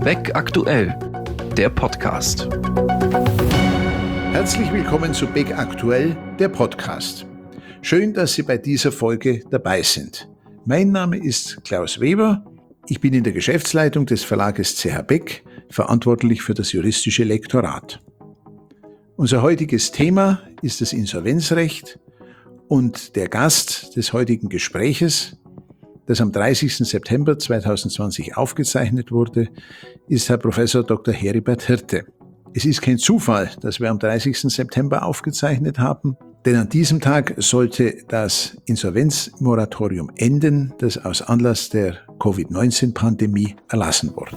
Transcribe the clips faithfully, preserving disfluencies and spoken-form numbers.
Beck aktuell, der Podcast. Herzlich willkommen zu Beck aktuell, der Podcast. Schön, dass Sie bei dieser Folge dabei sind. Mein Name ist Klaus Weber. Ich bin in der Geschäftsleitung des Verlages C H Beck, verantwortlich für das juristische Lektorat. Unser heutiges Thema ist das Insolvenzrecht und der Gast des heutigen Gespräches, das am dreißigsten September zweitausendzwanzig aufgezeichnet wurde, ist Herr Professor Doktor Heribert Hirte. Es ist kein Zufall, dass wir am dreißigsten September aufgezeichnet haben, denn an diesem Tag sollte das Insolvenzmoratorium enden, das aus Anlass der Covid neunzehn Pandemie erlassen wurde.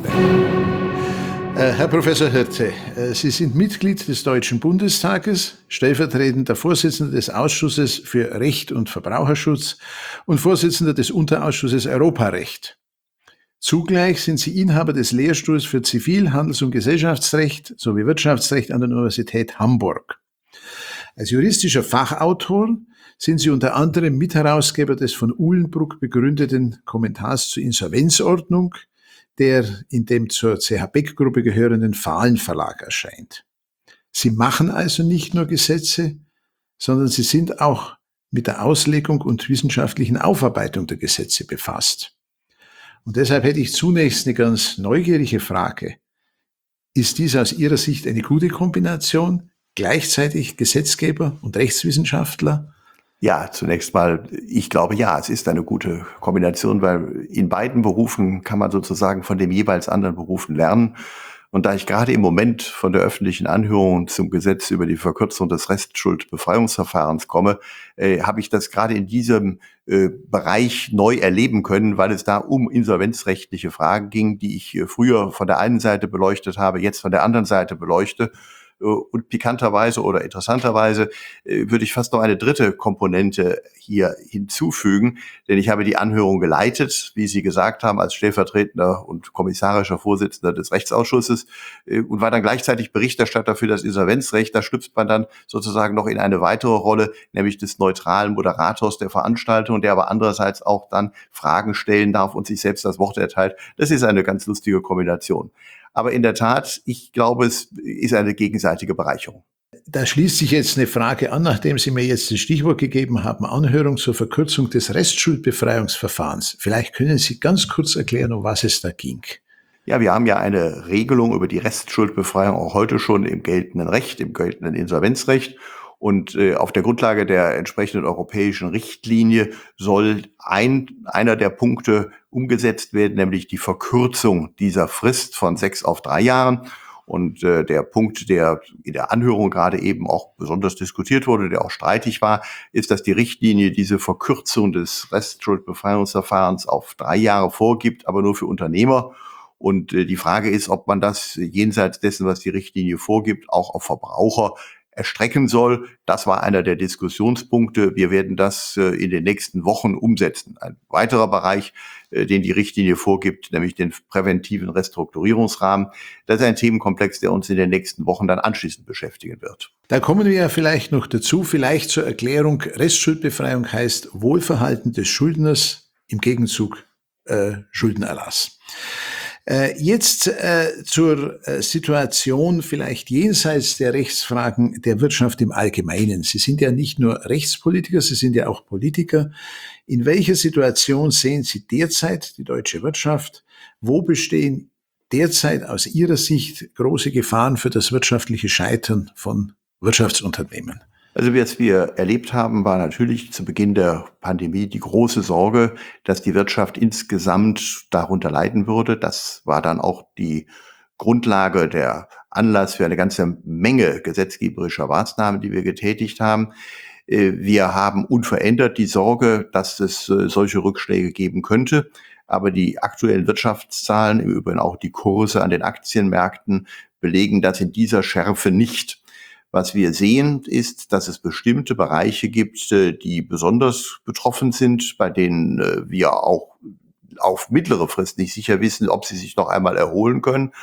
Äh, Herr Professor Hirte, äh, Sie sind Mitglied des Deutschen Bundestages, stellvertretender Vorsitzender des Ausschusses für Recht und Verbraucherschutz und Vorsitzender des Unterausschusses Europarecht. Zugleich sind Sie Inhaber des Lehrstuhls für Zivil-, Handels- und Gesellschaftsrecht sowie Wirtschaftsrecht an der Universität Hamburg. Als juristischer Fachautor sind Sie unter anderem Mitherausgeber des von Uhlenbruck begründeten Kommentars zur Insolvenzordnung, der in dem zur C H Beck-Gruppe gehörenden Fahlen Verlag erscheint. Sie machen also nicht nur Gesetze, sondern Sie sind auch mit der Auslegung und wissenschaftlichen Aufarbeitung der Gesetze befasst. Und deshalb hätte ich zunächst eine ganz neugierige Frage. Ist dies aus Ihrer Sicht eine gute Kombination, gleichzeitig Gesetzgeber und Rechtswissenschaftler? Ja, zunächst mal, ich glaube, ja, es ist eine gute Kombination, weil in beiden Berufen kann man sozusagen von dem jeweils anderen Berufen lernen. Und da ich gerade im Moment von der öffentlichen Anhörung zum Gesetz über die Verkürzung des Restschuldbefreiungsverfahrens komme, äh, habe ich das gerade in diesem äh, Bereich neu erleben können, weil es da um insolvenzrechtliche Fragen ging, die ich äh, früher von der einen Seite beleuchtet habe, jetzt von der anderen Seite beleuchte. Und pikanterweise oder interessanterweise äh, würde ich fast noch eine dritte Komponente hier hinzufügen, denn ich habe die Anhörung geleitet, wie Sie gesagt haben, als stellvertretender und kommissarischer Vorsitzender des Rechtsausschusses äh, und war dann gleichzeitig Berichterstatter für das Insolvenzrecht. Da schlüpft man dann sozusagen noch in eine weitere Rolle, nämlich des neutralen Moderators der Veranstaltung, der aber andererseits auch dann Fragen stellen darf und sich selbst das Wort erteilt. Das ist eine ganz lustige Kombination. Aber in der Tat, ich glaube, es ist eine gegenseitige Bereicherung. Da schließt sich jetzt eine Frage an, nachdem Sie mir jetzt das Stichwort gegeben haben, Anhörung zur Verkürzung des Restschuldbefreiungsverfahrens. Vielleicht können Sie ganz kurz erklären, um was es da ging. Ja, wir haben ja eine Regelung über die Restschuldbefreiung auch heute schon im geltenden Recht, im geltenden Insolvenzrecht. Und äh, auf der Grundlage der entsprechenden europäischen Richtlinie soll ein einer der Punkte umgesetzt werden, nämlich die Verkürzung dieser Frist von sechs auf drei Jahren. Und äh, der Punkt, der in der Anhörung gerade eben auch besonders diskutiert wurde, der auch streitig war, ist, dass die Richtlinie diese Verkürzung des Restschuldbefreiungsverfahrens auf drei Jahre vorgibt, aber nur für Unternehmer. Und äh, die Frage ist, ob man das jenseits dessen, was die Richtlinie vorgibt, auch auf Verbraucher erstrecken soll. Das war einer der Diskussionspunkte. Wir werden das äh, in den nächsten Wochen umsetzen. Ein weiterer Bereich, äh, den die Richtlinie vorgibt, nämlich den präventiven Restrukturierungsrahmen. Das ist ein Themenkomplex, der uns in den nächsten Wochen dann anschließend beschäftigen wird. Da kommen wir ja vielleicht noch dazu, vielleicht zur Erklärung. Restschuldbefreiung heißt Wohlverhalten des Schuldners im Gegenzug äh, Schuldenerlass. Jetzt äh, zur äh, Situation vielleicht jenseits der Rechtsfragen der Wirtschaft im Allgemeinen. Sie sind ja nicht nur Rechtspolitiker, Sie sind ja auch Politiker. In welcher Situation sehen Sie derzeit die deutsche Wirtschaft? Wo bestehen derzeit aus Ihrer Sicht große Gefahren für das wirtschaftliche Scheitern von Wirtschaftsunternehmen? Also was wir erlebt haben, war natürlich zu Beginn der Pandemie die große Sorge, dass die Wirtschaft insgesamt darunter leiden würde. Das war dann auch die Grundlage, der Anlass für eine ganze Menge gesetzgeberischer Maßnahmen, die wir getätigt haben. Wir haben unverändert die Sorge, dass es solche Rückschläge geben könnte. Aber die aktuellen Wirtschaftszahlen, im Übrigen auch die Kurse an den Aktienmärkten, belegen das in dieser Schärfe nicht. Was wir sehen, ist, dass es bestimmte Bereiche gibt, die besonders betroffen sind, bei denen wir auch auf mittlere Frist nicht sicher wissen, ob sie sich noch einmal erholen können.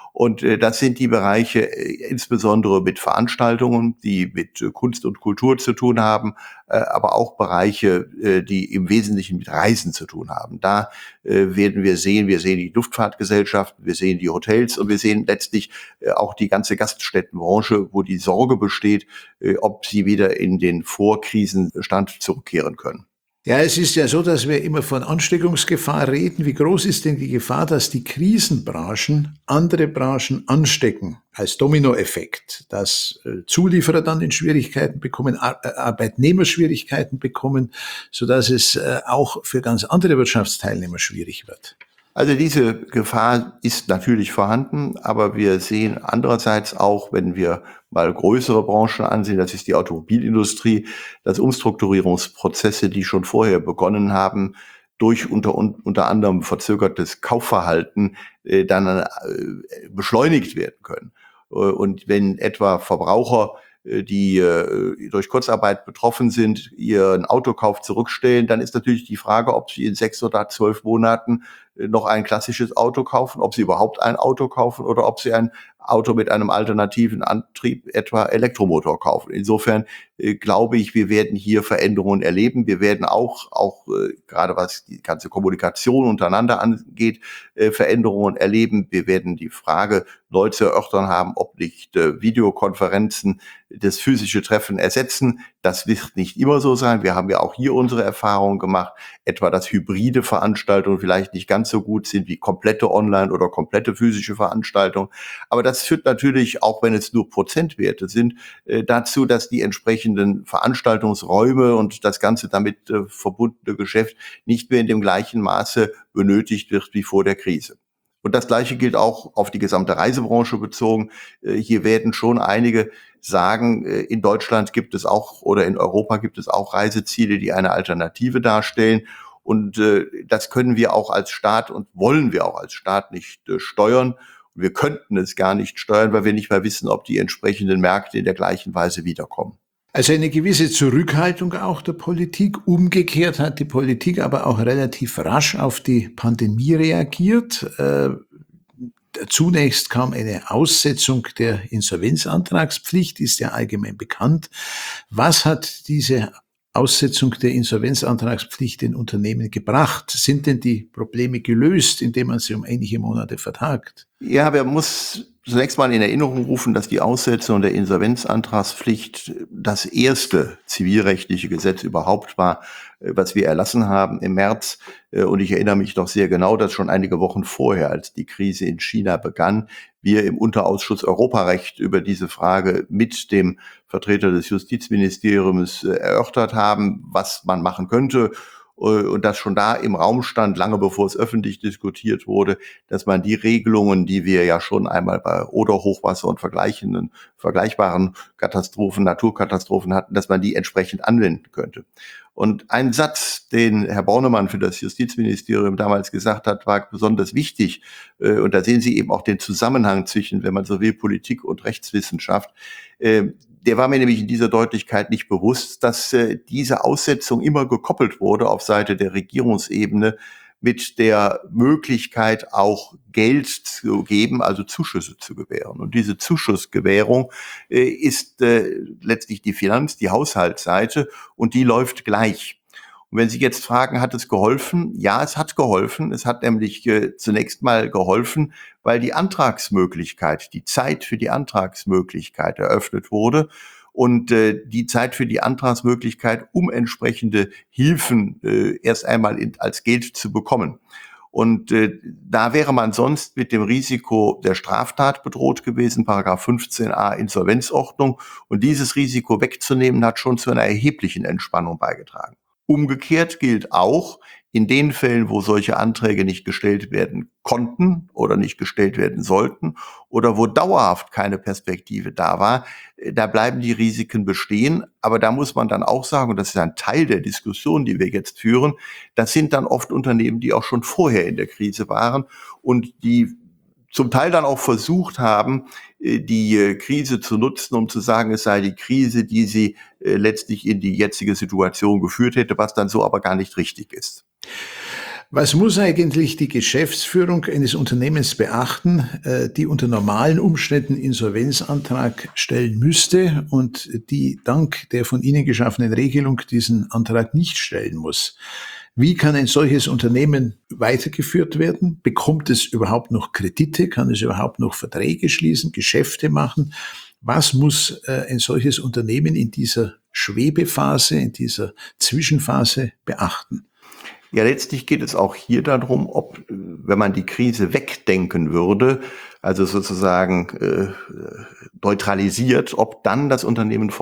Und äh, das sind die Bereiche äh, insbesondere mit Veranstaltungen, die mit äh, Kunst und Kultur zu tun haben, äh, aber auch Bereiche, äh, die im Wesentlichen mit Reisen zu tun haben. Da äh, werden wir sehen, wir sehen die Luftfahrtgesellschaften, wir sehen die Hotels und wir sehen letztlich äh, auch die ganze Gaststättenbranche, wo die Sorge besteht, äh, ob sie wieder in den Vorkrisenstand zurückkehren können. Ja, es ist ja so, dass wir immer von Ansteckungsgefahr reden. Wie groß ist denn die Gefahr, dass die Krisenbranchen andere Branchen anstecken als Dominoeffekt, dass äh, Zulieferer dann in Schwierigkeiten bekommen, Ar- Arbeitnehmer Schwierigkeiten bekommen, sodass es äh, auch für ganz andere Wirtschaftsteilnehmer schwierig wird? Also diese Gefahr ist natürlich vorhanden, aber wir sehen andererseits auch, wenn wir mal größere Branchen ansehen, das ist die Automobilindustrie, dass Umstrukturierungsprozesse, die schon vorher begonnen haben, durch unter, unter anderem verzögertes Kaufverhalten äh, dann äh, beschleunigt werden können. Und wenn etwa Verbraucher, die äh, durch Kurzarbeit betroffen sind, ihren Autokauf zurückstellen, dann ist natürlich die Frage, ob sie in sechs oder zwölf Monaten äh, noch ein klassisches Auto kaufen, ob sie überhaupt ein Auto kaufen oder ob sie ein Auto mit einem alternativen Antrieb, etwa Elektromotor, kaufen. Insofern äh, glaube ich, wir werden hier Veränderungen erleben. Wir werden auch, auch äh, gerade was die ganze Kommunikation untereinander angeht, äh, Veränderungen erleben. Wir werden die Frage neu zu erörtern haben, ob nicht äh, Videokonferenzen das physische Treffen ersetzen. Das wird nicht immer so sein. Wir haben ja auch hier unsere Erfahrungen gemacht, etwa dass hybride Veranstaltungen vielleicht nicht ganz so gut sind wie komplette Online- oder komplette physische Veranstaltungen. Aber das führt natürlich, auch wenn es nur Prozentwerte sind, äh, dazu, dass die entsprechenden Veranstaltungsräume und das ganze damit äh, verbundene Geschäft nicht mehr in dem gleichen Maße benötigt wird wie vor der Krise. Und das Gleiche gilt auch auf die gesamte Reisebranche bezogen. Äh, hier werden schon einige sagen, äh, in Deutschland gibt es auch oder in Europa gibt es auch Reiseziele, die eine Alternative darstellen. Und äh, das können wir auch als Staat und wollen wir auch als Staat nicht äh, steuern. Und wir könnten es gar nicht steuern, weil wir nicht mehr wissen, ob die entsprechenden Märkte in der gleichen Weise wiederkommen. Also eine gewisse Zurückhaltung auch der Politik. Umgekehrt hat die Politik aber auch relativ rasch auf die Pandemie reagiert. Äh, zunächst kam eine Aussetzung der Insolvenzantragspflicht, ist ja allgemein bekannt. Was hat diese Aussetzung der Insolvenzantragspflicht den Unternehmen gebracht? Sind denn die Probleme gelöst, indem man sie um einige Monate vertagt? Ja, aber man muss zunächst mal in Erinnerung rufen, dass die Aussetzung der Insolvenzantragspflicht das erste zivilrechtliche Gesetz überhaupt war, was wir erlassen haben im März. Und ich erinnere mich doch sehr genau, dass schon einige Wochen vorher, als die Krise in China begann, wir im Unterausschuss Europarecht über diese Frage mit dem Vertreter des Justizministeriums erörtert haben, was man machen könnte. Und dass schon da im Raum stand, lange bevor es öffentlich diskutiert wurde, dass man die Regelungen, die wir ja schon einmal bei Oder-Hochwasser und vergleichenden, vergleichbaren Katastrophen, Naturkatastrophen hatten, dass man die entsprechend anwenden könnte. Und ein Satz, den Herr Bornemann für das Justizministerium damals gesagt hat, war besonders wichtig. Und da sehen Sie eben auch den Zusammenhang zwischen, wenn man so will, Politik und Rechtswissenschaft. Der war mir nämlich in dieser Deutlichkeit nicht bewusst, dass äh, diese Aussetzung immer gekoppelt wurde auf Seite der Regierungsebene mit der Möglichkeit, auch Geld zu geben, also Zuschüsse zu gewähren. Und diese Zuschussgewährung äh, ist äh, letztlich die Finanz-, die Haushaltsseite und die läuft gleich. Und wenn Sie jetzt fragen, hat es geholfen? Ja, es hat geholfen. Es hat nämlich äh, zunächst mal geholfen, weil die Antragsmöglichkeit, die Zeit für die Antragsmöglichkeit eröffnet wurde und äh, die Zeit für die Antragsmöglichkeit, um entsprechende Hilfen äh, erst einmal in, als Geld zu bekommen. Und äh, da wäre man sonst mit dem Risiko der Straftat bedroht gewesen, Paragraph fünfzehn a Insolvenzordnung. Und dieses Risiko wegzunehmen, hat schon zu einer erheblichen Entspannung beigetragen. Umgekehrt gilt auch, in den Fällen, wo solche Anträge nicht gestellt werden konnten oder nicht gestellt werden sollten oder wo dauerhaft keine Perspektive da war, da bleiben die Risiken bestehen. Aber da muss man dann auch sagen, und das ist ein Teil der Diskussion, die wir jetzt führen, das sind dann oft Unternehmen, die auch schon vorher in der Krise waren und die zum Teil dann auch versucht haben, die Krise zu nutzen, um zu sagen, es sei die Krise, die sie letztlich in die jetzige Situation geführt hätte, was dann so aber gar nicht richtig ist. Was muss eigentlich die Geschäftsführung eines Unternehmens beachten, die unter normalen Umständen Insolvenzantrag stellen müsste und die dank der von Ihnen geschaffenen Regelung diesen Antrag nicht stellen muss? Wie kann ein solches Unternehmen weitergeführt werden? Bekommt es überhaupt noch Kredite? Kann es überhaupt noch Verträge schließen, Geschäfte machen? Was muss ein solches Unternehmen in dieser Schwebephase, in dieser Zwischenphase beachten? Ja, letztlich geht es auch hier darum, ob, wenn man die Krise wegdenken würde, also sozusagen äh, neutralisiert, ob dann das Unternehmen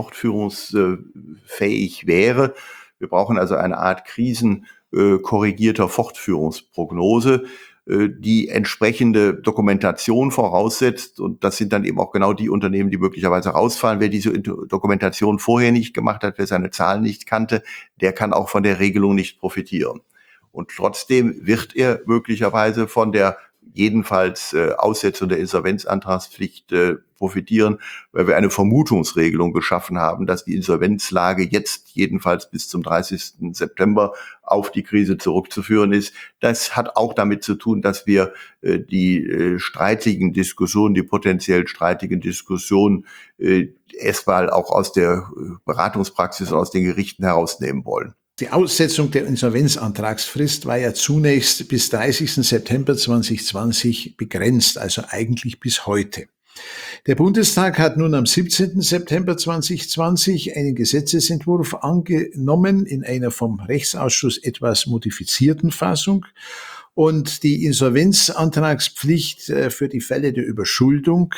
fortführungsfähig wäre. Wir brauchen also eine Art krisenkorrigierter Fortführungsprognose, äh, die entsprechende Dokumentation voraussetzt. Und das sind dann eben auch genau die Unternehmen, die möglicherweise rausfallen. Wer diese Dokumentation vorher nicht gemacht hat, wer seine Zahlen nicht kannte, der kann auch von der Regelung nicht profitieren. Und trotzdem wird er möglicherweise von der jedenfalls äh, Aussetzung der Insolvenzantragspflicht äh, profitieren, weil wir eine Vermutungsregelung geschaffen haben, dass die Insolvenzlage jetzt jedenfalls bis zum dreißigsten September auf die Krise zurückzuführen ist. Das hat auch damit zu tun, dass wir äh, die äh, streitigen Diskussionen, die potenziell streitigen Diskussionen äh, erstmal auch aus der Beratungspraxis und aus den Gerichten herausnehmen wollen. Die Aussetzung der Insolvenzantragsfrist war ja zunächst bis dreißigsten September zweitausendzwanzig begrenzt, also eigentlich bis heute. Der Bundestag hat nun am siebzehnten September zweitausendzwanzig einen Gesetzesentwurf angenommen in einer vom Rechtsausschuss etwas modifizierten Fassung. Und die Insolvenzantragspflicht für die Fälle der Überschuldung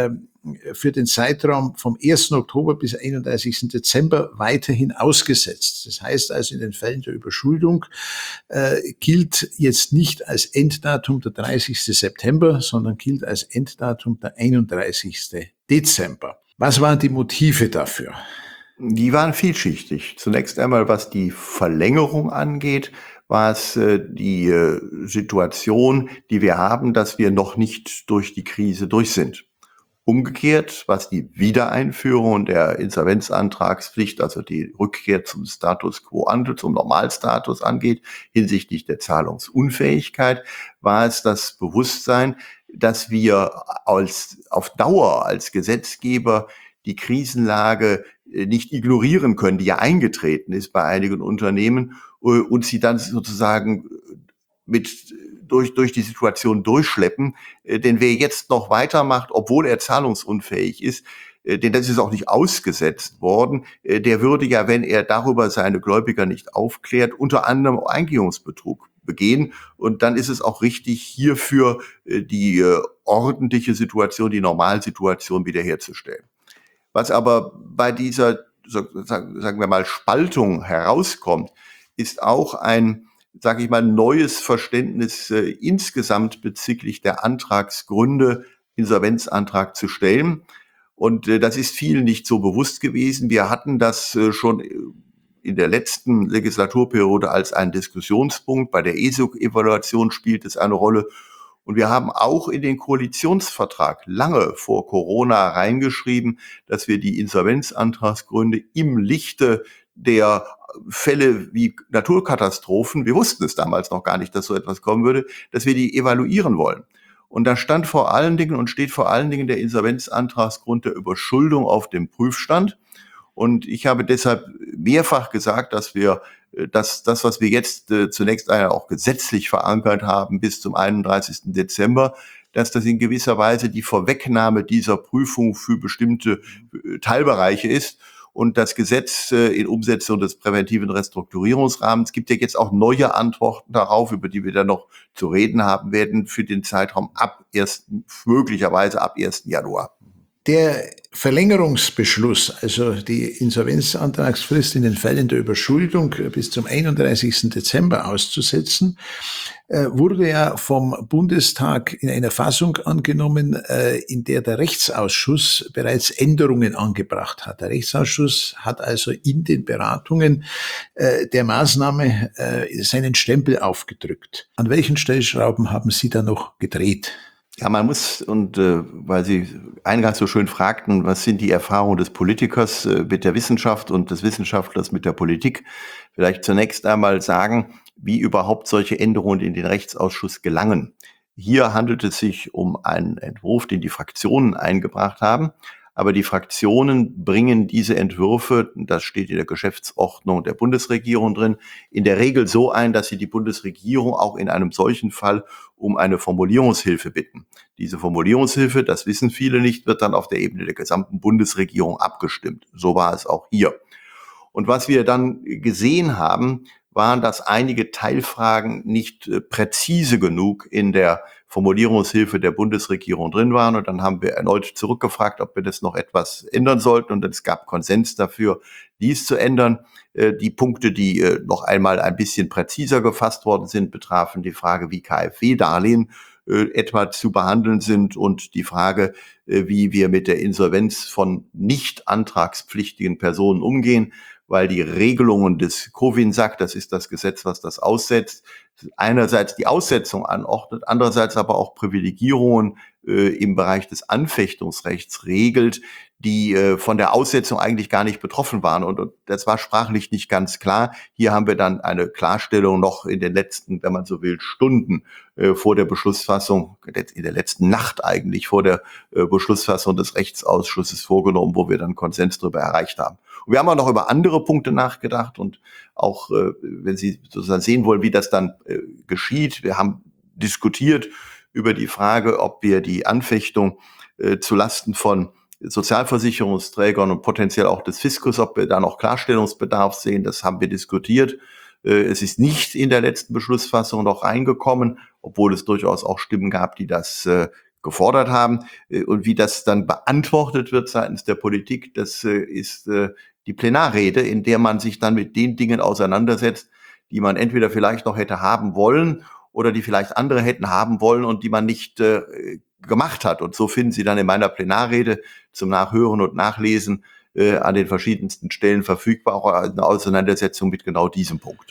für den Zeitraum vom ersten Oktober bis einunddreißigsten Dezember weiterhin ausgesetzt. Das heißt also, in den Fällen der Überschuldung äh, gilt jetzt nicht als Enddatum der dreißigsten September, sondern gilt als Enddatum der einunddreißigsten Dezember. Was waren die Motive dafür? Die waren vielschichtig. Zunächst einmal, was die Verlängerung angeht, war es äh, die äh, Situation, die wir haben, dass wir noch nicht durch die Krise durch sind. Umgekehrt, was die Wiedereinführung der Insolvenzantragspflicht, also die Rückkehr zum Status quo ante, zum Normalstatus angeht, hinsichtlich der Zahlungsunfähigkeit, war es das Bewusstsein, dass wir als, auf Dauer als Gesetzgeber die Krisenlage nicht ignorieren können, die ja eingetreten ist bei einigen Unternehmen, und sie dann sozusagen mit durch durch die Situation durchschleppen. Denn wer jetzt noch weitermacht, obwohl er zahlungsunfähig ist, denn das ist auch nicht ausgesetzt worden, der würde ja, wenn er darüber seine Gläubiger nicht aufklärt, unter anderem Eingehungsbetrug begehen. Und dann ist es auch richtig, hierfür die ordentliche Situation, die Normalsituation wiederherzustellen. Was aber bei dieser, sagen wir mal, Spaltung herauskommt, ist auch ein, sage ich mal, neues Verständnis äh, insgesamt bezüglich der Antragsgründe, Insolvenzantrag zu stellen. Und äh, das ist vielen nicht so bewusst gewesen. Wir hatten das äh, schon in der letzten Legislaturperiode als einen Diskussionspunkt. Bei der E S O-Evaluation spielt es eine Rolle. Und wir haben auch in den Koalitionsvertrag lange vor Corona reingeschrieben, dass wir die Insolvenzantragsgründe im Lichte der Fälle wie Naturkatastrophen, wir wussten es damals noch gar nicht, dass so etwas kommen würde, dass wir die evaluieren wollen. Und da stand vor allen Dingen und steht vor allen Dingen der Insolvenzantragsgrund der Überschuldung auf dem Prüfstand. Und ich habe deshalb mehrfach gesagt, dass wir dass das, was wir jetzt äh, zunächst einmal auch gesetzlich verankert haben bis zum einunddreißigsten Dezember, dass das in gewisser Weise die Vorwegnahme dieser Prüfung für bestimmte äh, Teilbereiche ist. Und das Gesetz äh, in Umsetzung des präventiven Restrukturierungsrahmens gibt ja jetzt auch neue Antworten darauf, über die wir dann noch zu reden haben werden, für den Zeitraum ab ersten, möglicherweise ab ersten Januar. Der Verlängerungsbeschluss, also die Insolvenzantragsfrist in den Fällen der Überschuldung bis zum einunddreißigsten Dezember auszusetzen, wurde ja vom Bundestag in einer Fassung angenommen, in der der Rechtsausschuss bereits Änderungen angebracht hat. Der Rechtsausschuss hat also in den Beratungen der Maßnahme seinen Stempel aufgedrückt. An welchen Stellschrauben haben Sie da noch gedreht? Ja, man muss, und äh, weil Sie eingangs so schön fragten, was sind die Erfahrungen des Politikers äh, mit der Wissenschaft und des Wissenschaftlers mit der Politik, vielleicht zunächst einmal sagen, wie überhaupt solche Änderungen in den Rechtsausschuss gelangen. Hier handelt es sich um einen Entwurf, den die Fraktionen eingebracht haben. Aber die Fraktionen bringen diese Entwürfe, das steht in der Geschäftsordnung der Bundesregierung drin, in der Regel so ein, dass sie die Bundesregierung auch in einem solchen Fall um eine Formulierungshilfe bitten. Diese Formulierungshilfe, das wissen viele nicht, wird dann auf der Ebene der gesamten Bundesregierung abgestimmt. So war es auch hier. Und was wir dann gesehen haben, waren, dass einige Teilfragen nicht äh, präzise genug in der Formulierungshilfe der Bundesregierung drin waren. Und dann haben wir erneut zurückgefragt, ob wir das noch etwas ändern sollten. Und es gab Konsens dafür, dies zu ändern. Äh, die Punkte, die äh, noch einmal ein bisschen präziser gefasst worden sind, betrafen die Frage, wie KfW-Darlehen äh, etwa zu behandeln sind und die Frage, äh, wie wir mit der Insolvenz von nicht antragspflichtigen Personen umgehen, weil die Regelungen des COFINSAC, das ist das Gesetz, was das aussetzt, einerseits die Aussetzung anordnet, andererseits aber auch Privilegierungen äh, im Bereich des Anfechtungsrechts regelt, die äh, von der Aussetzung eigentlich gar nicht betroffen waren. Und, und das war sprachlich nicht ganz klar. Hier haben wir dann eine Klarstellung noch in den letzten, wenn man so will, Stunden äh, vor der Beschlussfassung, in der letzten Nacht eigentlich vor der äh, Beschlussfassung des Rechtsausschusses vorgenommen, wo wir dann Konsens darüber erreicht haben. Und wir haben auch noch über andere Punkte nachgedacht und auch, äh, wenn Sie sozusagen sehen wollen, wie das dann äh, geschieht, wir haben diskutiert über die Frage, ob wir die Anfechtung äh, zulasten von Sozialversicherungsträgern und potenziell auch des Fiskus, ob wir da noch Klarstellungsbedarf sehen, das haben wir diskutiert. Äh, es ist nicht in der letzten Beschlussfassung noch reingekommen, obwohl es durchaus auch Stimmen gab, die das äh, gefordert haben. Äh, und wie das dann beantwortet wird seitens der Politik, das äh, ist äh, die Plenarrede, in der man sich dann mit den Dingen auseinandersetzt, die man entweder vielleicht noch hätte haben wollen oder die vielleicht andere hätten haben wollen und die man nicht äh, gemacht hat. Und so finden Sie dann in meiner Plenarrede zum Nachhören und Nachlesen äh, an den verschiedensten Stellen verfügbar, auch eine Auseinandersetzung mit genau diesem Punkt.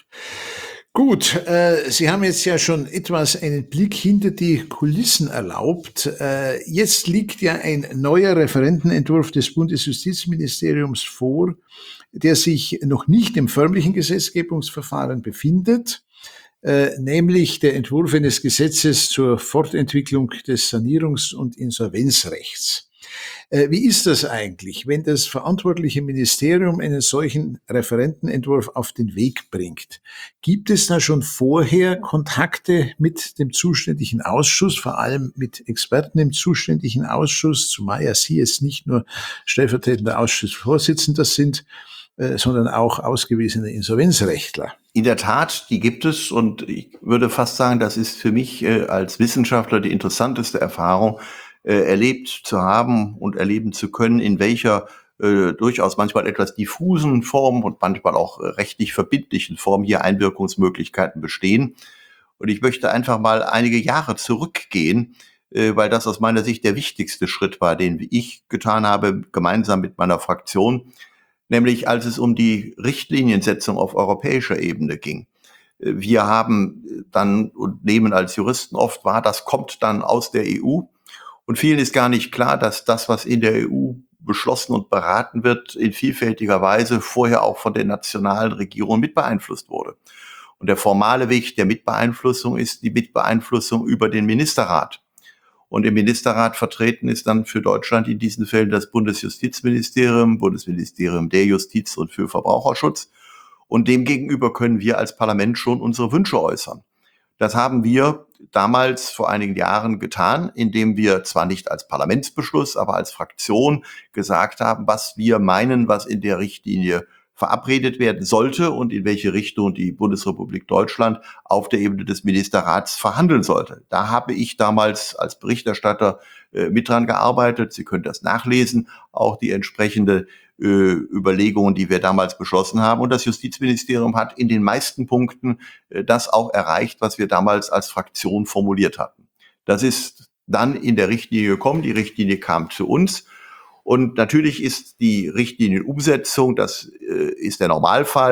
Gut, äh, Sie haben jetzt ja schon etwas einen Blick hinter die Kulissen erlaubt. Äh, jetzt liegt ja ein neuer Referentenentwurf des Bundesjustizministeriums vor, der sich noch nicht im förmlichen Gesetzgebungsverfahren befindet, äh, nämlich der Entwurf eines Gesetzes zur Fortentwicklung des Sanierungs- und Insolvenzrechts. Äh, wie ist das eigentlich, wenn das verantwortliche Ministerium einen solchen Referentenentwurf auf den Weg bringt? Gibt es da schon vorher Kontakte mit dem zuständigen Ausschuss, vor allem mit Experten im zuständigen Ausschuss, zumal ja Sie jetzt nicht nur stellvertretender Ausschussvorsitzender sind, äh, sondern auch ausgewiesene Insolvenzrechtler? In der Tat, die gibt es und ich würde fast sagen, das ist für mich äh, als Wissenschaftler die interessanteste Erfahrung, äh, erlebt zu haben und erleben zu können, in welcher äh, durchaus manchmal etwas diffusen Form und manchmal auch äh, rechtlich verbindlichen Form hier Einwirkungsmöglichkeiten bestehen. Und ich möchte einfach mal einige Jahre zurückgehen, äh, weil das aus meiner Sicht der wichtigste Schritt war, den ich getan habe, gemeinsam mit meiner Fraktion, nämlich als es um die Richtliniensetzung auf europäischer Ebene ging. Wir haben dann und nehmen als Juristen oft wahr, das kommt dann aus der E U. Und vielen ist gar nicht klar, dass das, was in der E U beschlossen und beraten wird, in vielfältiger Weise vorher auch von den nationalen Regierungen mit beeinflusst wurde. Und der formale Weg der Mitbeeinflussung ist die Mitbeeinflussung über den Ministerrat. Und im Ministerrat vertreten ist dann für Deutschland in diesen Fällen das Bundesjustizministerium, Bundesministerium der Justiz und für Verbraucherschutz. Und demgegenüber können wir als Parlament schon unsere Wünsche äußern. Das haben wir damals vor einigen Jahren getan, indem wir zwar nicht als Parlamentsbeschluss, aber als Fraktion gesagt haben, was wir meinen, was in der Richtlinie verabredet werden sollte und in welche Richtung die Bundesrepublik Deutschland auf der Ebene des Ministerrats verhandeln sollte. Da habe ich damals als Berichterstatter äh, mit dran gearbeitet. Sie können das nachlesen, auch die entsprechende äh, Überlegungen, die wir damals beschlossen haben. Und das Justizministerium hat in den meisten Punkten äh, das auch erreicht, was wir damals als Fraktion formuliert hatten. Das ist dann in der Richtlinie gekommen. Die Richtlinie kam zu uns. Und natürlich ist die Richtlinienumsetzung, das äh, ist der Normalfall,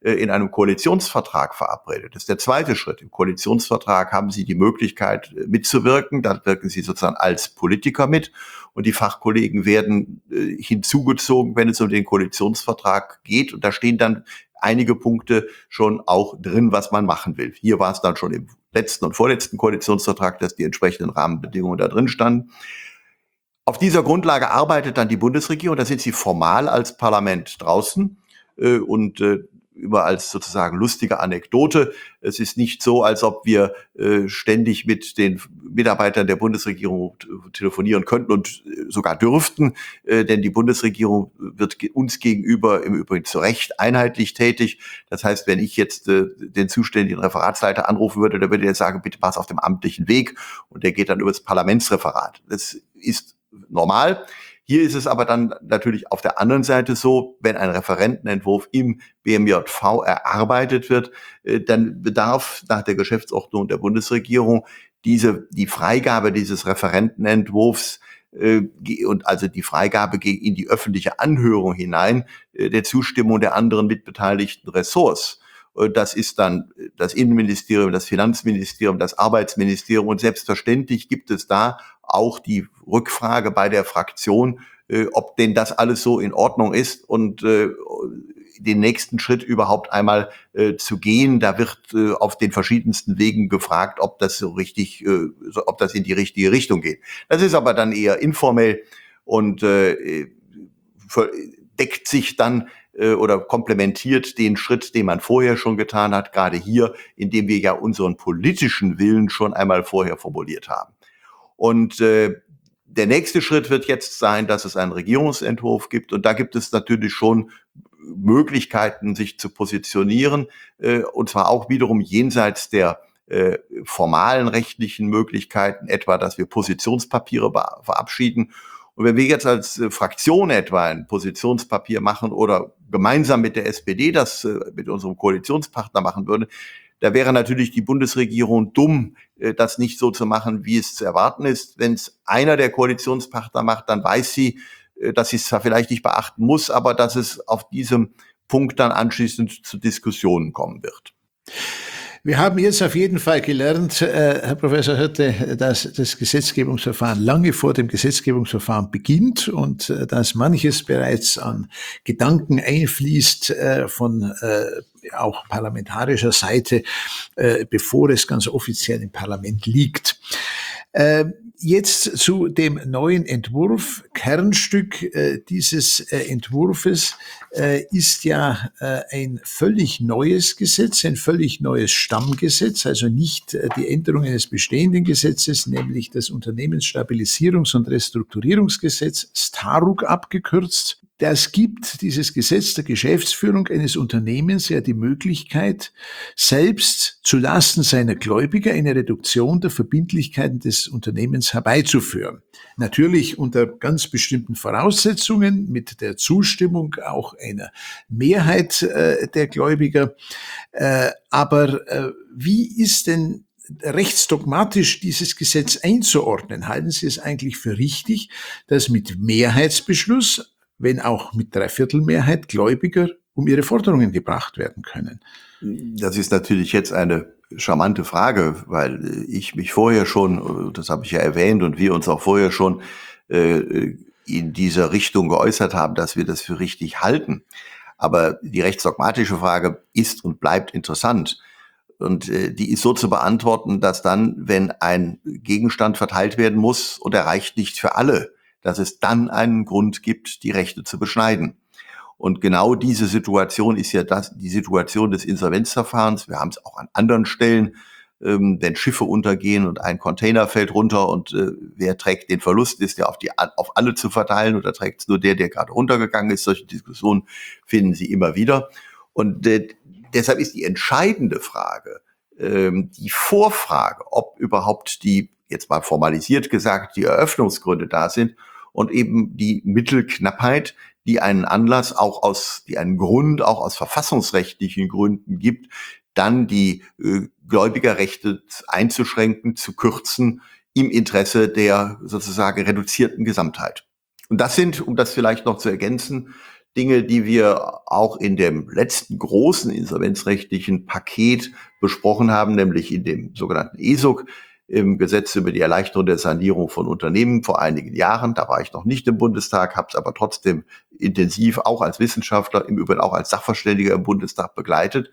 in einem Koalitionsvertrag verabredet. Das ist der zweite Schritt. Im Koalitionsvertrag haben Sie die Möglichkeit mitzuwirken. Da wirken Sie sozusagen als Politiker mit und die Fachkollegen werden hinzugezogen, wenn es um den Koalitionsvertrag geht. Und da stehen dann einige Punkte schon auch drin, was man machen will. Hier war es dann schon im letzten und vorletzten Koalitionsvertrag, dass die entsprechenden Rahmenbedingungen da drin standen. Auf dieser Grundlage arbeitet dann die Bundesregierung. Da sind sie formal als Parlament draußen äh, und äh, immer als sozusagen lustige Anekdote. Es ist nicht so, als ob wir äh, ständig mit den Mitarbeitern der Bundesregierung t- telefonieren könnten und äh, sogar dürften, äh, denn die Bundesregierung wird ge- uns gegenüber im Übrigen zu Recht einheitlich tätig. Das heißt, wenn ich jetzt äh, den zuständigen Referatsleiter anrufen würde, dann würde er sagen, bitte pass auf dem amtlichen Weg und der geht dann über das Parlamentsreferat. Das ist normal. Hier ist es aber dann natürlich auf der anderen Seite so, wenn ein Referentenentwurf im B M J V erarbeitet wird, dann bedarf nach der Geschäftsordnung der Bundesregierung diese, die Freigabe dieses Referentenentwurfs äh, und also die Freigabe in die öffentliche Anhörung hinein äh, der Zustimmung der anderen mitbeteiligten Ressorts. Das ist dann das Innenministerium, das Finanzministerium, das Arbeitsministerium und selbstverständlich gibt es da auch die Rückfrage bei der Fraktion, äh, ob denn das alles so in Ordnung ist und äh, den nächsten Schritt überhaupt einmal äh, zu gehen. Da wird äh, auf den verschiedensten Wegen gefragt, ob das so richtig, äh, so, ob das in die richtige Richtung geht. Das ist aber dann eher informell und äh, deckt sich dann oder komplementiert den Schritt, den man vorher schon getan hat, gerade hier, indem wir ja unseren politischen Willen schon einmal vorher formuliert haben. Und äh, der nächste Schritt wird jetzt sein, dass es einen Regierungsentwurf gibt und da gibt es natürlich schon Möglichkeiten, sich zu positionieren äh, und zwar auch wiederum jenseits der äh, formalen rechtlichen Möglichkeiten, etwa, dass wir Positionspapiere be- verabschieden. Und wenn wir jetzt als äh, Fraktion etwa ein Positionspapier machen oder gemeinsam mit der S P D das äh, mit unserem Koalitionspartner machen würden, da wäre natürlich die Bundesregierung dumm, äh, das nicht so zu machen, wie es zu erwarten ist. Wenn es einer der Koalitionspartner macht, dann weiß sie, äh, dass sie es zwar vielleicht nicht beachten muss, aber dass es auf diesem Punkt dann anschließend zu Diskussionen kommen wird. Wir haben jetzt auf jeden Fall gelernt, äh, Herr Professor Hirte, dass das Gesetzgebungsverfahren lange vor dem Gesetzgebungsverfahren beginnt und äh, dass manches bereits an Gedanken einfließt äh, von äh, auch parlamentarischer Seite, äh, bevor es ganz offiziell im Parlament liegt. Äh, Jetzt zu dem neuen Entwurf. Kernstück äh, dieses äh, Entwurfes äh, ist ja äh, ein völlig neues Gesetz, ein völlig neues Stammgesetz, also nicht äh, die Änderung eines bestehenden Gesetzes, nämlich das Unternehmensstabilisierungs- und Restrukturierungsgesetz, STARUG abgekürzt. Das gibt, dieses Gesetz der Geschäftsführung eines Unternehmens ja die Möglichkeit, selbst zulasten seiner Gläubiger eine Reduktion der Verbindlichkeiten des Unternehmens herbeizuführen. Natürlich unter ganz bestimmten Voraussetzungen, mit der Zustimmung auch einer Mehrheit äh, der Gläubiger. Äh, aber äh, wie ist denn rechtsdogmatisch dieses Gesetz einzuordnen? Halten Sie es eigentlich für richtig, dass mit Mehrheitsbeschluss, wenn auch mit Dreiviertelmehrheit, Gläubiger um ihre Forderungen gebracht werden können? Das ist natürlich jetzt eine charmante Frage, weil ich mich vorher schon, das habe ich ja erwähnt, und wir uns auch vorher schon äh, in dieser Richtung geäußert haben, dass wir das für richtig halten. Aber die rechtsdogmatische Frage ist und bleibt interessant. Und äh, die ist so zu beantworten, dass dann, wenn ein Gegenstand verteilt werden muss und er reicht nicht für alle, dass es dann einen Grund gibt, die Rechte zu beschneiden. Und genau diese Situation ist ja das, die Situation des Insolvenzverfahrens. Wir haben es auch an anderen Stellen, ähm, wenn Schiffe untergehen und ein Container fällt runter und äh, wer trägt den Verlust, ist der auf die auf alle zu verteilen oder trägt es nur der, der gerade runtergegangen ist. Solche Diskussionen finden Sie immer wieder. Und äh, deshalb ist die entscheidende Frage, ähm, die Vorfrage, ob überhaupt die, jetzt mal formalisiert gesagt, die Eröffnungsgründe da sind und eben die Mittelknappheit, die einen Anlass auch aus, die einen Grund auch aus verfassungsrechtlichen Gründen gibt, dann die äh, Gläubigerrechte einzuschränken, zu kürzen im Interesse der sozusagen reduzierten Gesamtheit. Und das sind, um das vielleicht noch zu ergänzen, Dinge, die wir auch in dem letzten großen insolvenzrechtlichen Paket besprochen haben, nämlich in dem sogenannten E S O C, im Gesetz über die Erleichterung der Sanierung von Unternehmen vor einigen Jahren. Da war ich noch nicht im Bundestag, habe es aber trotzdem intensiv auch als Wissenschaftler, im Übrigen auch als Sachverständiger im Bundestag begleitet.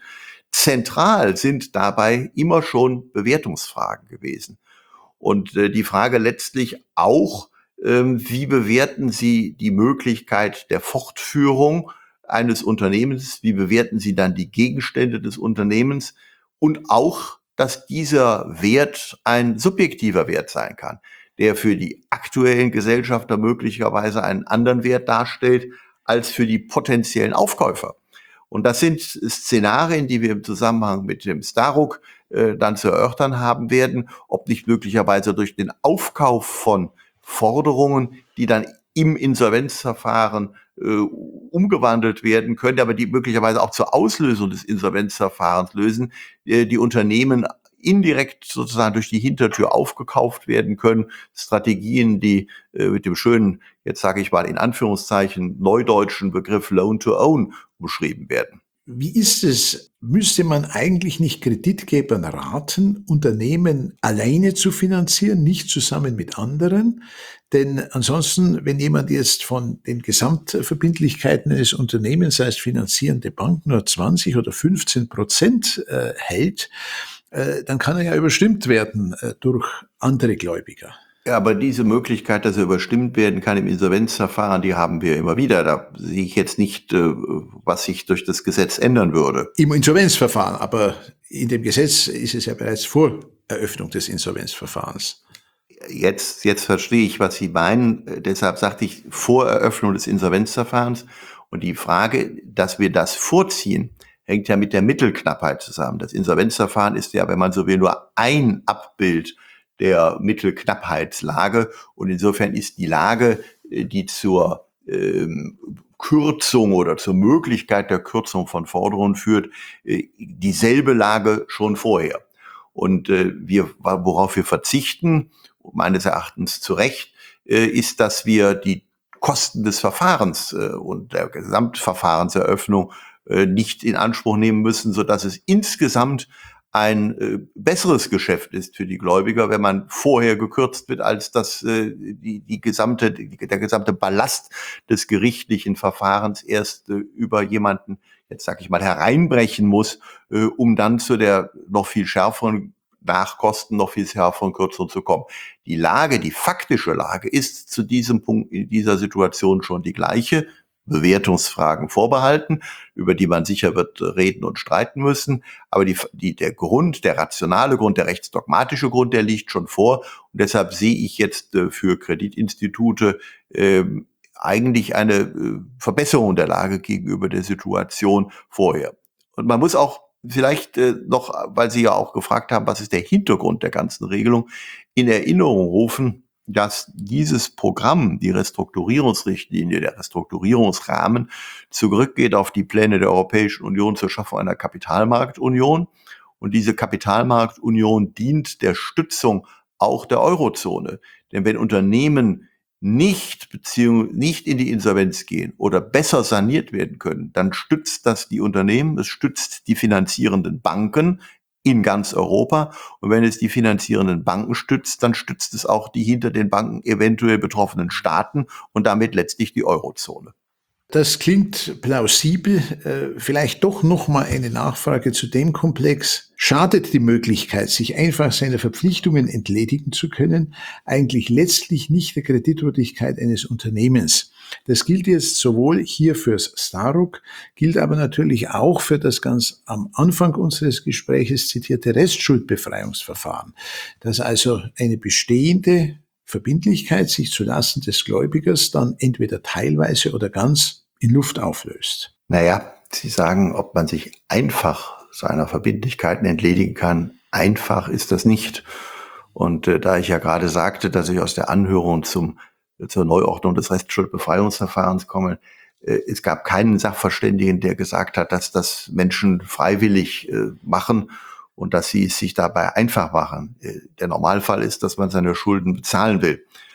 Zentral sind dabei immer schon Bewertungsfragen gewesen. Und äh, die Frage letztlich auch, ähm, wie bewerten Sie die Möglichkeit der Fortführung eines Unternehmens? Wie bewerten Sie dann die Gegenstände des Unternehmens? Und auch, dass dieser Wert ein subjektiver Wert sein kann, der für die aktuellen Gesellschafter möglicherweise einen anderen Wert darstellt als für die potenziellen Aufkäufer. Und das sind Szenarien, die wir im Zusammenhang mit dem Staruk äh, dann zu erörtern haben werden, ob nicht möglicherweise durch den Aufkauf von Forderungen, die dann im Insolvenzverfahren äh, umgewandelt werden können, aber die möglicherweise auch zur Auslösung des Insolvenzverfahrens lösen, äh, die Unternehmen indirekt sozusagen durch die Hintertür aufgekauft werden können. Strategien, die äh, mit dem schönen, jetzt sage ich mal in Anführungszeichen, neudeutschen Begriff Loan to Own beschrieben werden. Wie ist es? Müsste man eigentlich nicht Kreditgebern raten, Unternehmen alleine zu finanzieren, nicht zusammen mit anderen? Denn ansonsten, wenn jemand jetzt von den Gesamtverbindlichkeiten eines Unternehmens, sei es finanzierende Bank, nur zwanzig oder fünfzehn Prozent äh, hält, äh, dann kann er ja überstimmt werden äh, durch andere Gläubiger. Ja, aber diese Möglichkeit, dass er überstimmt werden kann im Insolvenzverfahren, die haben wir immer wieder. Da sehe ich jetzt nicht, was sich durch das Gesetz ändern würde. Im Insolvenzverfahren, aber in dem Gesetz ist es ja bereits vor Eröffnung des Insolvenzverfahrens. Jetzt, jetzt verstehe ich, was Sie meinen. Deshalb sagte ich vor Eröffnung des Insolvenzverfahrens. Und die Frage, dass wir das vorziehen, hängt ja mit der Mittelknappheit zusammen. Das Insolvenzverfahren ist ja, wenn man so will, nur ein Abbild der Mittelknappheitslage. Und insofern ist die Lage, die zur ähm, Kürzung oder zur Möglichkeit der Kürzung von Forderungen führt, äh, dieselbe Lage schon vorher. Und äh, wir, worauf wir verzichten, meines Erachtens zu Recht, äh, ist, dass wir die Kosten des Verfahrens äh, und der Gesamtverfahrenseröffnung äh, nicht in Anspruch nehmen müssen, sodass es insgesamt ein äh, besseres Geschäft ist für die Gläubiger, wenn man vorher gekürzt wird, als dass äh, die, die gesamte, die, der gesamte Ballast des gerichtlichen Verfahrens erst äh, über jemanden, jetzt sag ich mal, hereinbrechen muss, äh, um dann zu der noch viel schärferen Nachkosten, noch viel schärferen Kürzung zu kommen. Die Lage, die faktische Lage ist zu diesem Punkt in dieser Situation schon die gleiche. Bewertungsfragen vorbehalten, über die man sicher wird reden und streiten müssen. Aber die, die, der Grund, der rationale Grund, der rechtsdogmatische Grund, der liegt schon vor. Und deshalb sehe ich jetzt äh, für Kreditinstitute äh, eigentlich eine äh, Verbesserung der Lage gegenüber der Situation vorher. Und man muss auch vielleicht äh, noch, weil Sie ja auch gefragt haben, was ist der Hintergrund der ganzen Regelung, in Erinnerung rufen, dass dieses Programm, die Restrukturierungsrichtlinie, der Restrukturierungsrahmen, zurückgeht auf die Pläne der Europäischen Union zur Schaffung einer Kapitalmarktunion. Und diese Kapitalmarktunion dient der Stützung auch der Eurozone. Denn wenn Unternehmen nicht beziehungsweise nicht in die Insolvenz gehen oder besser saniert werden können, dann stützt das die Unternehmen, es stützt die finanzierenden Banken in ganz Europa. Und wenn es die finanzierenden Banken stützt, dann stützt es auch die hinter den Banken eventuell betroffenen Staaten und damit letztlich die Eurozone. Das klingt plausibel. Vielleicht doch noch mal eine Nachfrage zu dem Komplex. Schadet die Möglichkeit, sich einfach seiner Verpflichtungen entledigen zu können, eigentlich letztlich nicht der Kreditwürdigkeit eines Unternehmens? Das gilt jetzt sowohl hier fürs Staruk, gilt aber natürlich auch für das ganz am Anfang unseres Gespräches zitierte Restschuldbefreiungsverfahren, das also eine bestehende Verbindlichkeit sich zulasten des Gläubigers dann entweder teilweise oder ganz in Luft auflöst. Naja, Sie sagen, ob man sich einfach seiner Verbindlichkeiten entledigen kann. Einfach ist das nicht. Und äh, da ich ja gerade sagte, dass ich aus der Anhörung zum, zur Neuordnung des Restschuldbefreiungsverfahrens komme, äh, es gab keinen Sachverständigen, der gesagt hat, dass das Menschen freiwillig äh, machen und dass sie es sich dabei einfach machen. Der Normalfall ist, dass man seine Schulden bezahlen will.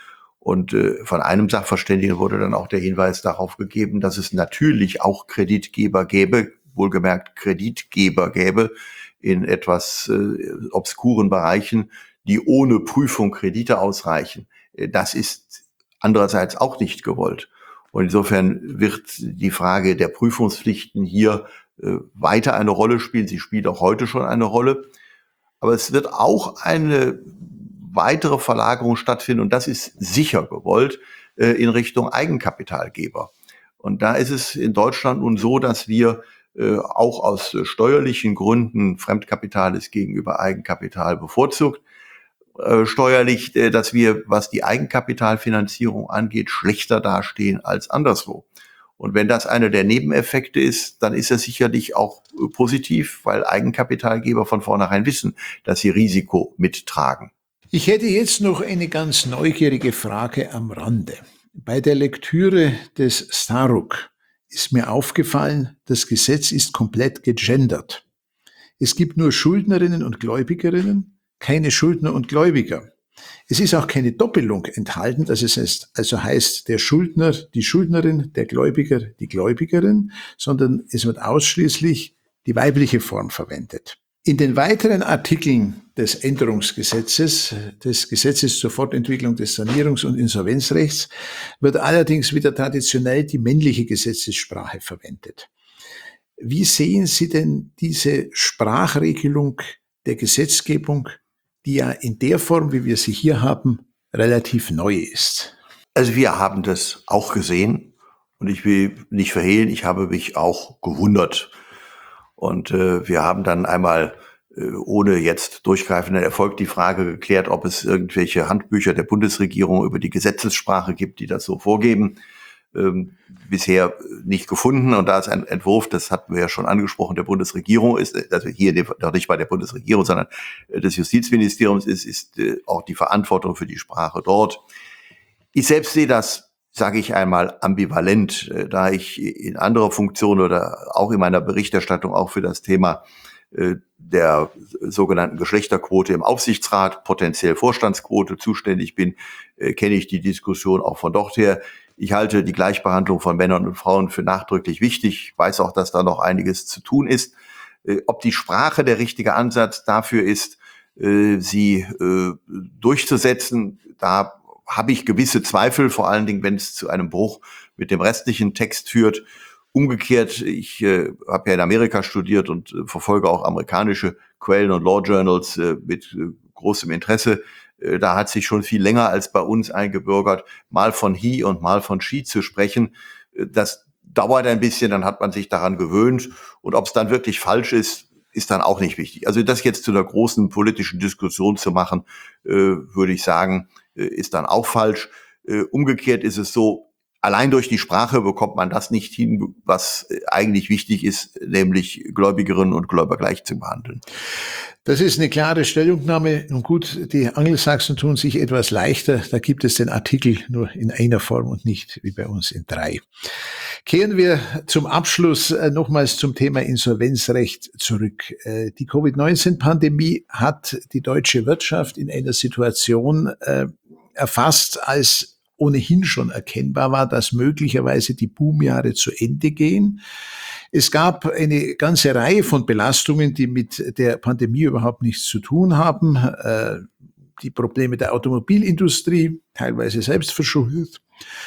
Und äh, von einem Sachverständigen wurde dann auch der Hinweis darauf gegeben, dass es natürlich auch Kreditgeber gäbe, wohlgemerkt Kreditgeber gäbe in etwas äh, obskuren Bereichen, die ohne Prüfung Kredite ausreichen. Äh, das ist andererseits auch nicht gewollt. Und insofern wird die Frage der Prüfungspflichten hier äh, weiter eine Rolle spielen. Sie spielt auch heute schon eine Rolle. Aber es wird auch eine weitere Verlagerung stattfinden, und das ist sicher gewollt, äh, in Richtung Eigenkapitalgeber. Und da ist es in Deutschland nun so, dass wir äh, auch aus äh, steuerlichen Gründen Fremdkapital ist gegenüber Eigenkapital bevorzugt. Äh, steuerlich, äh, dass wir, was die Eigenkapitalfinanzierung angeht, schlechter dastehen als anderswo. Und wenn das einer der Nebeneffekte ist, dann ist das sicherlich auch äh, positiv, weil Eigenkapitalgeber von vornherein wissen, dass sie Risiko mittragen. Ich hätte jetzt noch eine ganz neugierige Frage am Rande. Bei der Lektüre des Staruk ist mir aufgefallen, das Gesetz ist komplett gegendert. Es gibt nur Schuldnerinnen und Gläubigerinnen, keine Schuldner und Gläubiger. Es ist auch keine Doppelung enthalten, dass es also heißt, der Schuldner, die Schuldnerin, der Gläubiger, die Gläubigerin, sondern es wird ausschließlich die weibliche Form verwendet. In den weiteren Artikeln des Änderungsgesetzes, des Gesetzes zur Fortentwicklung des Sanierungs- und Insolvenzrechts, wird allerdings wieder traditionell die männliche Gesetzessprache verwendet. Wie sehen Sie denn diese Sprachregelung der Gesetzgebung, die ja in der Form, wie wir sie hier haben, relativ neu ist? Also wir haben das auch gesehen, und ich will nicht verhehlen, ich habe mich auch gewundert. Und äh, wir haben dann einmal äh, ohne jetzt durchgreifenden Erfolg die Frage geklärt, ob es irgendwelche Handbücher der Bundesregierung über die Gesetzessprache gibt, die das so vorgeben. Ähm, bisher nicht gefunden. Und da ist ein Entwurf, das hatten wir ja schon angesprochen, der Bundesregierung ist, also hier noch nicht bei der Bundesregierung, sondern des Justizministeriums ist, ist äh, auch die Verantwortung für die Sprache dort. Ich selbst sehe das, sage ich einmal, ambivalent, äh, da ich in anderer Funktion oder auch in meiner Berichterstattung auch für das Thema äh, der sogenannten Geschlechterquote im Aufsichtsrat, potenziell Vorstandsquote zuständig bin, äh, kenne ich die Diskussion auch von dort her. Ich halte die Gleichbehandlung von Männern und Frauen für nachdrücklich wichtig. Ich weiß auch, dass da noch einiges zu tun ist. Äh, ob die Sprache der richtige Ansatz dafür ist, äh, sie äh, durchzusetzen, da habe ich gewisse Zweifel, vor allen Dingen, wenn es zu einem Bruch mit dem restlichen Text führt. Umgekehrt, ich äh, habe ja in Amerika studiert und äh, verfolge auch amerikanische Quellen und Law Journals äh, mit äh, großem Interesse. Äh, da hat sich schon viel länger als bei uns eingebürgert, mal von he und mal von she zu sprechen. Äh, das dauert ein bisschen, dann hat man sich daran gewöhnt. Und ob es dann wirklich falsch ist, ist dann auch nicht wichtig. Also das jetzt zu einer großen politischen Diskussion zu machen, äh, würde ich sagen, äh, ist dann auch falsch. Äh, umgekehrt ist es so, allein durch die Sprache bekommt man das nicht hin, was eigentlich wichtig ist, nämlich Gläubigerinnen und Gläubiger gleich zu behandeln. Das ist eine klare Stellungnahme. Und gut, die Angelsachsen tun sich etwas leichter. Da gibt es den Artikel nur in einer Form und nicht wie bei uns in drei. Kehren wir zum Abschluss nochmals zum Thema Insolvenzrecht zurück. Die Covid neunzehn Pandemie hat die deutsche Wirtschaft in einer Situation erfasst, als ohnehin schon erkennbar war, dass möglicherweise die Boomjahre zu Ende gehen. Es gab eine ganze Reihe von Belastungen, die mit der Pandemie überhaupt nichts zu tun haben. Die Probleme der Automobilindustrie, teilweise selbstverschuldet.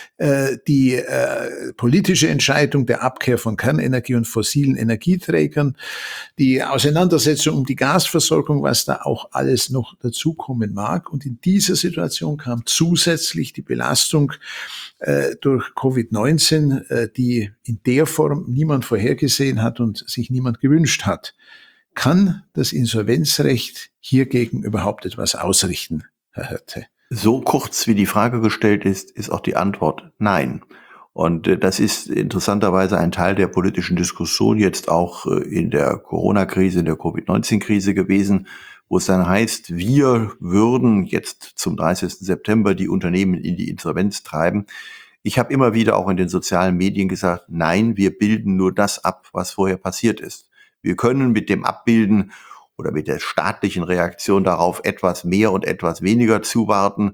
Die äh, politische Entscheidung der Abkehr von Kernenergie und fossilen Energieträgern, die Auseinandersetzung um die Gasversorgung, was da auch alles noch dazukommen mag. Und in dieser Situation kam zusätzlich die Belastung äh, durch Covid neunzehn, äh, die in der Form niemand vorhergesehen hat und sich niemand gewünscht hat. Kann das Insolvenzrecht hiergegen überhaupt etwas ausrichten, Herr Hirte? So kurz wie die Frage gestellt ist, ist auch die Antwort nein. Und äh, das ist interessanterweise ein Teil der politischen Diskussion jetzt auch äh, in der Corona-Krise, in der Covid neunzehn Krise gewesen, wo es dann heißt, wir würden jetzt zum dreißigsten September die Unternehmen in die Insolvenz treiben. Ich habe immer wieder auch in den sozialen Medien gesagt, nein, wir bilden nur das ab, was vorher passiert ist. Wir können mit dem Abbilden oder mit der staatlichen Reaktion darauf etwas mehr und etwas weniger zuwarten.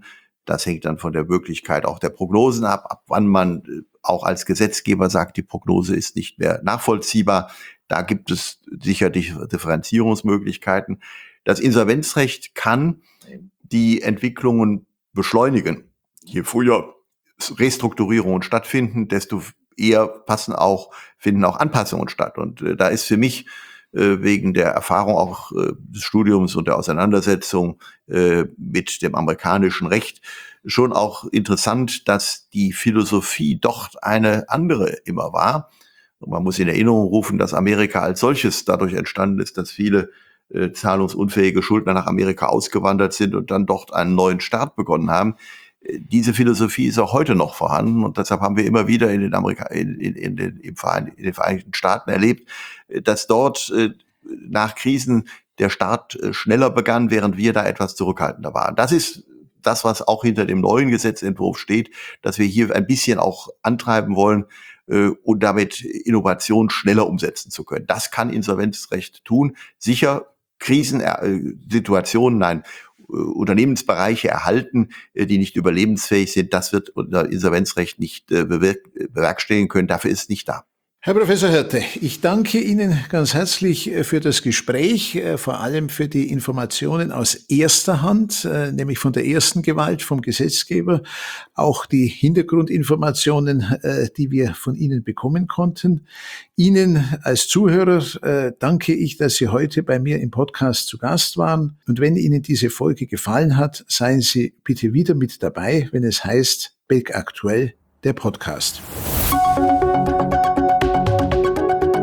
Das hängt dann von der Möglichkeit auch der Prognosen ab, ab wann man auch als Gesetzgeber sagt, die Prognose ist nicht mehr nachvollziehbar. Da gibt es sicherlich Differenzierungsmöglichkeiten. Das Insolvenzrecht kann die Entwicklungen beschleunigen. Je früher Restrukturierungen stattfinden, desto eher passen auch, finden auch Anpassungen statt. Und äh, da ist für mich äh, wegen der Erfahrung auch äh, des Studiums und der Auseinandersetzung äh, mit dem amerikanischen Recht schon auch interessant, dass die Philosophie dort eine andere immer war. Und man muss in Erinnerung rufen, dass Amerika als solches dadurch entstanden ist, dass viele äh, zahlungsunfähige Schuldner nach Amerika ausgewandert sind und dann dort einen neuen Start begonnen haben. Diese Philosophie ist auch heute noch vorhanden und deshalb haben wir immer wieder in den, Amerika in, in, in, den, im Verein, in den Vereinigten Staaten erlebt, dass dort äh, nach Krisen der Start äh, schneller begann, während wir da etwas zurückhaltender waren. Das ist das, was auch hinter dem neuen Gesetzentwurf steht, dass wir hier ein bisschen auch antreiben wollen äh, und damit Innovation schneller umsetzen zu können. Das kann Insolvenzrecht tun. Sicher Krisensituationen, nein, Unternehmensbereiche erhalten, die nicht überlebensfähig sind. Das wird unser Insolvenzrecht nicht bewerkstelligen können. Dafür ist es nicht da. Herr Professor Hirte, ich danke Ihnen ganz herzlich für das Gespräch, vor allem für die Informationen aus erster Hand, nämlich von der ersten Gewalt, vom Gesetzgeber, auch die Hintergrundinformationen, die wir von Ihnen bekommen konnten. Ihnen als Zuhörer danke ich, dass Sie heute bei mir im Podcast zu Gast waren. Und wenn Ihnen diese Folge gefallen hat, seien Sie bitte wieder mit dabei, wenn es heißt Beck aktuell, der Podcast.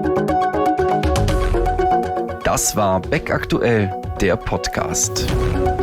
Das war Beck aktuell, der Podcast.